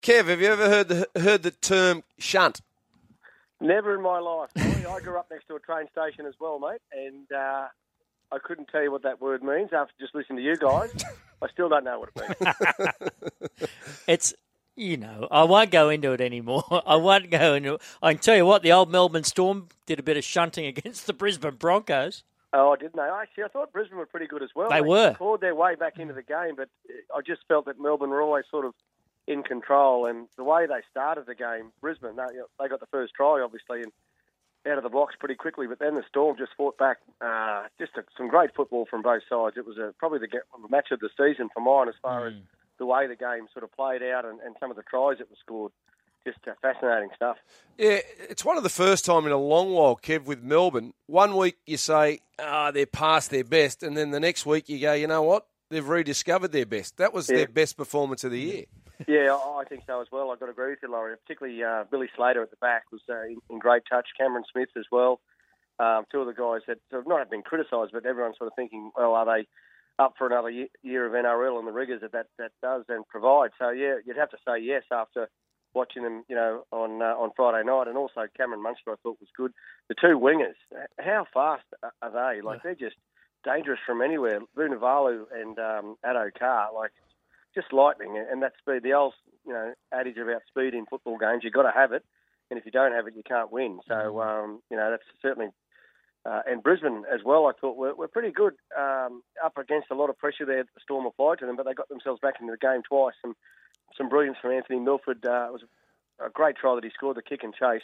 Kev, have you ever heard the term shunt? Never in my life. I grew up next to a train station as well, mate, and I couldn't tell you what that word means after just listening to you guys. I still don't know what it means. It's, I won't go into it anymore. I won't go into it. I can tell you what, the old Melbourne Storm did a bit of shunting against the Brisbane Broncos. Oh, didn't they? Actually, I thought Brisbane were pretty good as well. They were. Clawed their way back into the game, but I just felt that Melbourne were always sort of in control. And the way they started the game, Brisbane, they got the first try, obviously, and out of the blocks pretty quickly. But then the Storm just fought back. Some great football from both sides. It was probably the match of the season for mine as far as the way the game sort of played out and some of the tries that were scored. Just fascinating stuff. Yeah, it's one of the first time in a long while, Kev, with Melbourne. One week you say, they're past their best, and then the next week you go, you know what? They've rediscovered their best. That was their best performance of the year. Yeah, I think so as well. I've got to agree with you, Laurie. Particularly Billy Slater at the back was in great touch. Cameron Smith as well. Two of the guys that have not been criticised, but everyone's sort of thinking, well, are they up for another year of NRL and the rigours that does and provide? So, yeah, you'd have to say yes after watching them, on Friday night. And also Cameron Munster, I thought, was good. The two wingers, how fast are they? They're just dangerous from anywhere. Vunivalu and Addo Carr, just lightning. And that speed, the old, adage about speed in football games, you've got to have it. And if you don't have it, you can't win. So, that's certainly... and Brisbane as well, I thought, were pretty good up against a lot of pressure there that the Storm applied to them, but they got themselves back into the game twice. And some brilliance from Anthony Milford. It was a great try that he scored, the kick and chase.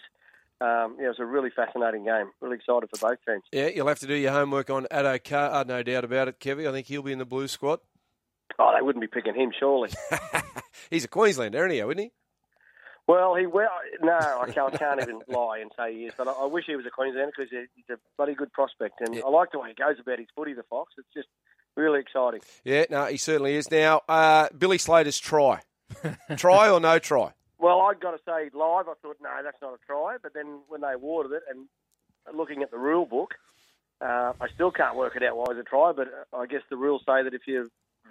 It was a really fascinating game. Really excited for both teams. Yeah, you'll have to do your homework on Addo Carr, no doubt about it, Kevy. I think he'll be in the Blues squad. Oh, they wouldn't be picking him, surely. He's a Queenslander, isn't he? Well, no, I can't even lie and say he is, but I wish he was a Queenslander because he's a bloody good prospect. And I like the way he goes about his footy, the Fox. It's just really exciting. Yeah, no, he certainly is. Now, Billy Slater's try. Try or no try? Well, I've got to say, live, I thought, no, that's not a try. But then when they awarded it and looking at the rule book, I still can't work it out why it's a try. But I guess the rules say that if you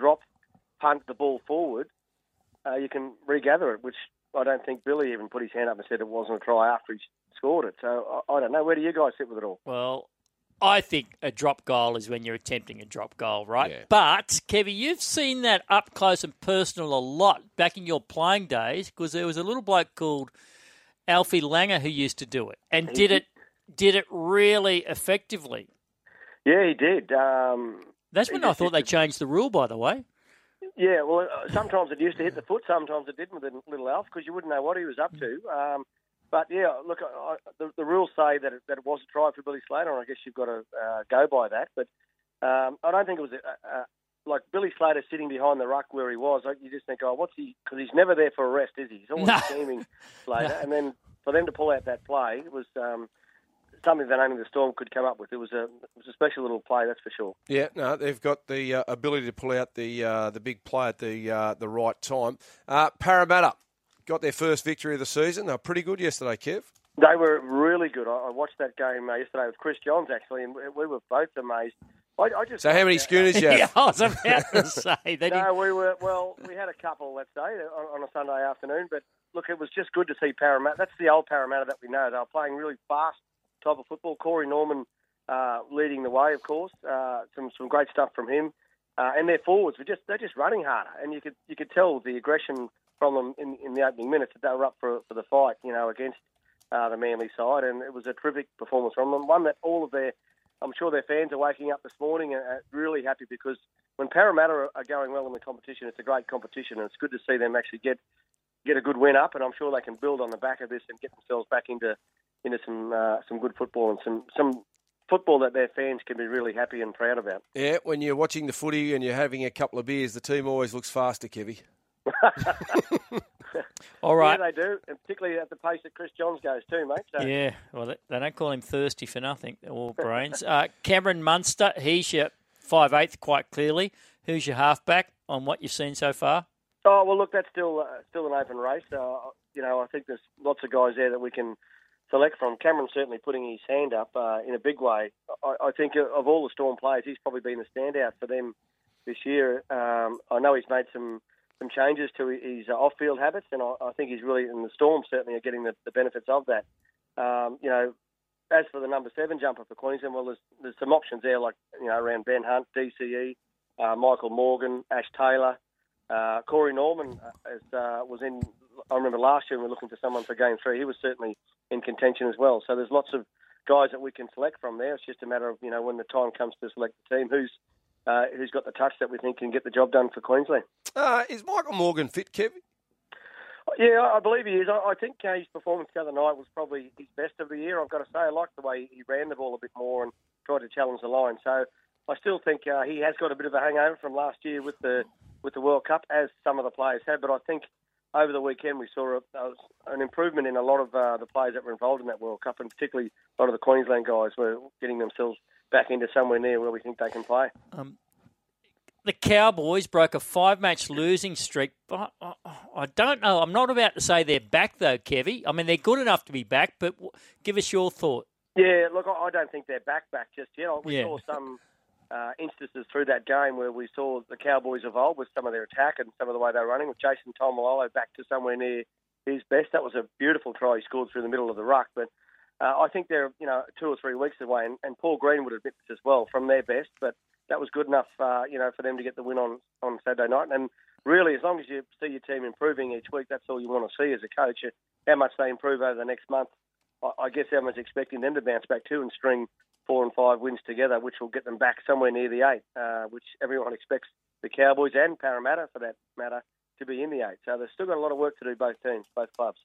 punt the ball forward, you can regather it, which I don't think Billy even put his hand up and said it wasn't a try after he scored it. So I don't know. Where do you guys sit with it all? Well, I think a drop goal is when you're attempting a drop goal, right? Yeah. But, Kevy, you've seen that up close and personal a lot back in your playing days because there was a little bloke called Alfie Langer who used to do it and did it really effectively. Yeah, he did. That's when I thought they changed the rule, by the way. Yeah, well, sometimes it used to hit the foot, sometimes it didn't with a little Alf because you wouldn't know what he was up to. But, yeah, look, the rules say that it was a try for Billy Slater, and I guess you've got to go by that. But I don't think it was like Billy Slater sitting behind the ruck where he was. You just think, what's he... Because he's never there for a rest, is he? He's always scheming Slater. No. And then for them to pull out that play was something that only the Storm could come up with. It was a special little play, that's for sure. Yeah, no, they've got the ability to pull out the big play at the right time. Parramatta got their first victory of the season. They were pretty good yesterday, Kev. They were really good. I watched that game yesterday with Chris Johns, actually, and we were both amazed. So how many schooners you have? Yeah, I was about to say. We had a couple, let's say, on a Sunday afternoon. But, look, it was just good to see Parramatta. That's the old Parramatta that we know. They were playing really fast type of football. Corey Norman leading the way, of course. Some great stuff from him. And their forwards, they're just running harder. And you could tell the aggression from them in the opening minutes that they were up for the fight, against the Manly side. And it was a terrific performance from them. One that I'm sure their fans are waking up this morning and really happy because when Parramatta are going well in the competition, it's a great competition. And it's good to see them actually get a good win up. And I'm sure they can build on the back of this and get themselves back into some good football and some football that their fans can be really happy and proud about. Yeah, when you're watching the footy and you're having a couple of beers, the team always looks faster, Kevy. All right. Yeah, they do, and particularly at the pace that Chris Johns goes too, mate. So. Yeah, well, they don't call him thirsty for nothing, all brains. Cameron Munster, he's your 5'8", quite clearly. Who's your halfback on what you've seen so far? Oh, well, look, that's still an open race. I think there's lots of guys there that we can select from. Cameron certainly putting his hand up in a big way. I think of all the Storm players, he's probably been the standout for them this year. I know he's made some some changes to his off-field habits, and I think he's really, in the Storm, certainly are getting the benefits of that. As for the number 7 jumper for Queensland, well, there's some options there, like, around Ben Hunt, DCE, Michael Morgan, Ash Taylor, Corey Norman was in. I remember last year we were looking for someone for Game 3. He was certainly in contention as well. So there's lots of guys that we can select from there. It's just a matter of when the time comes to select the team, who's got the touch that we think can get the job done for Queensland. Is Michael Morgan fit, Kevin? Yeah, I believe he is. I think his performance the other night was probably his best of the year. I've got to say, I like the way he ran the ball a bit more and tried to challenge the line. So I still think he has got a bit of a hangover from last year with the World Cup, as some of the players have. But I think over the weekend we saw an improvement in a lot of the players that were involved in that World Cup, and particularly a lot of the Queensland guys were getting themselves back into somewhere near where we think they can play. The Cowboys broke a 5-match losing streak. I don't know. I'm not about to say they're back, though, Kevy. I mean, they're good enough to be back, but give us your thought. Yeah, look, I don't think they're back just yet. We saw some instances through that game where we saw the Cowboys evolve with some of their attack and some of the way they were running, with Jason Taumalolo back to somewhere near his best. That was a beautiful try he scored through the middle of the ruck. But I think they're 2 or 3 weeks away, and Paul Green would admit this as well, from their best. But that was good enough, for them to get the win on Saturday night. And really, as long as you see your team improving each week, that's all you want to see as a coach. How much they improve over the next month, I guess everyone's expecting them to bounce back too and string 4 and 5 wins together, which will get them back somewhere near the 8, which everyone expects the Cowboys and Parramatta, for that matter, to be in the 8. So they've still got a lot of work to do, both teams, both clubs.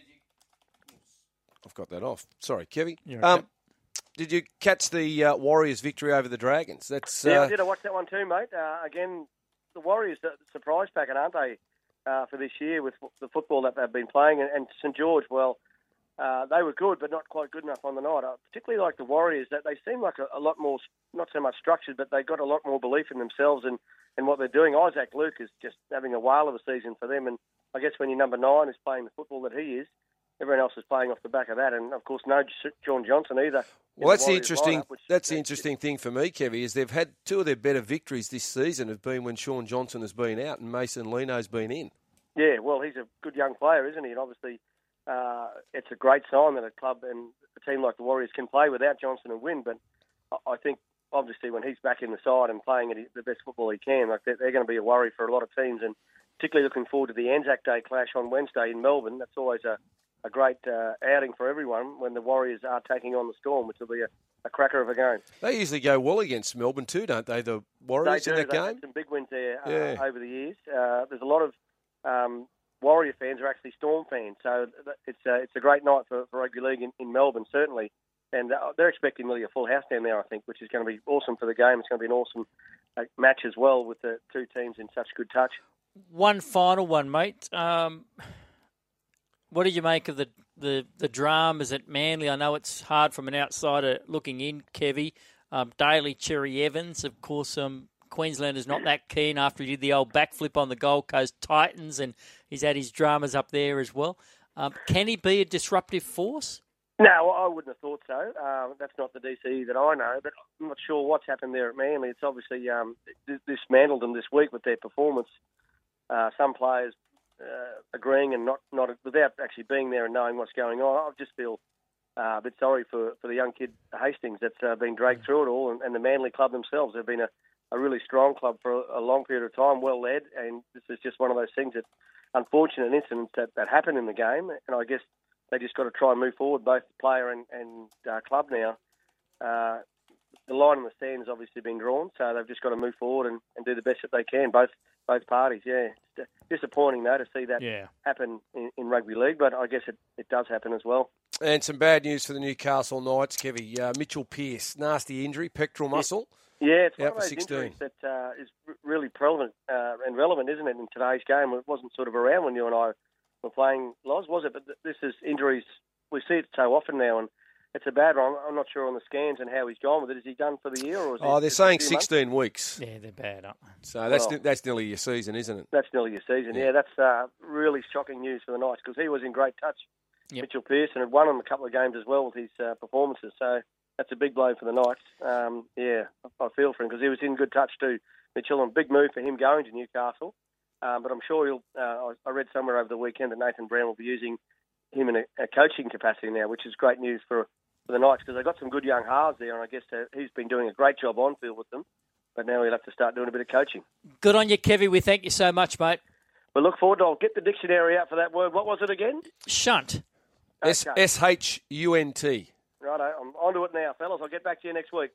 I've got that off. Sorry, Kevy. Okay. Did you catch the Warriors' victory over the Dragons? Yeah, I did. I watched that one too, mate. Again, the Warriors, the surprise packet, aren't they, for this year with the football that they've been playing? And St George, well, they were good, but not quite good enough on the night. I particularly like the Warriors, that they seem like a lot more, not so much structured, but they got a lot more belief in themselves and what they're doing. Isaac Luke is just having a whale of a season for them. And I guess when your number 9 is playing the football that he is, everyone else is playing off the back of that, and of course, no John Johnson either. Well, that's the interesting. That's the interesting thing for me, Kevy, is they've had 2 of their better victories this season have been when Sean Johnson has been out and Mason Lino's been in. Yeah, well, he's a good young player, isn't he? And obviously, it's a great sign that a club and a team like the Warriors can play without Johnson and win. But I think, obviously, when he's back in the side and playing at the best football he can, like they're going to be a worry for a lot of teams, and particularly looking forward to the Anzac Day clash on Wednesday in Melbourne. That's always a great outing for everyone when the Warriors are taking on the Storm, which will be a cracker of a game. They usually go well against Melbourne too, don't they, the Warriors in that game? They've had some big wins there over the years. There's a lot of Warrior fans are actually Storm fans, so it's a great night for rugby league in Melbourne, certainly. And they're expecting really a full house down there, I think, which is going to be awesome for the game. It's going to be an awesome match as well, with the 2 teams in such good touch. One final one, mate. What did you make of the dramas at Manly? I know it's hard from an outsider looking in, Kevy. Daly Cherry Evans, of course, Queensland is not that keen after he did the old backflip on the Gold Coast Titans, and he's had his dramas up there as well. Can he be a disruptive force? No, I wouldn't have thought so. That's not the DCE that I know, but I'm not sure what's happened there at Manly. It's obviously dismantled them this week with their performance. Some players agreeing and not without actually being there and knowing what's going on. I just feel a bit sorry for the young kid Hastings that's been dragged through it all, and the Manly club themselves have been a really strong club for a long period of time, well led, and this is just one of those things, that unfortunate incidents that happen in the game, and I guess they just got to try and move forward, both player and club now. The line in the sand has obviously been drawn, so they've just got to move forward and do the best that they can, both parties. Yeah, it's disappointing though to see that happen in rugby league, but I guess it does happen as well. And some bad news for the Newcastle Knights, Kevy. Mitchell Pearce, nasty injury, pectoral muscle. Yeah, it's one of those injuries that is really prevalent and relevant, isn't it, in today's game? It wasn't sort of around when you and I were playing, Loz, was it? But this is injuries, we see it so often now, and it's a bad one. I'm not sure on the scans and how he's gone with it. Is he done for the year? Or they're saying 16 weeks. Yeah, they're bad, aren't they? So that's nearly your season, isn't it? That's nearly your season, yeah. That's really shocking news for the Knights, because he was in great touch. Yep. Mitchell Pearce, and had won him a couple of games as well with his performances. So that's a big blow for the Knights. I feel for him, because he was in good touch too, Mitchell, and big move for him going to Newcastle. but I'm sure he'll. I read somewhere over the weekend that Nathan Brown will be using him in a coaching capacity now, which is great news for the Knights because they've got some good young halves there, and I guess he's been doing a great job on field with them. But now he'll have to start doing a bit of coaching. Good on you, Kevy. We thank you so much, mate. We look forward to. I'll get the dictionary out for that word. What was it again? Shunt. Okay. SHUNT. Righto, I'm onto it now, fellas. I'll get back to you next week.